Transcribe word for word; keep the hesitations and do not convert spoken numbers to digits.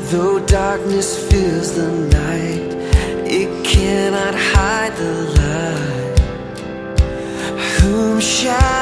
Though darkness fills the night, it cannot hide the light. Whom shall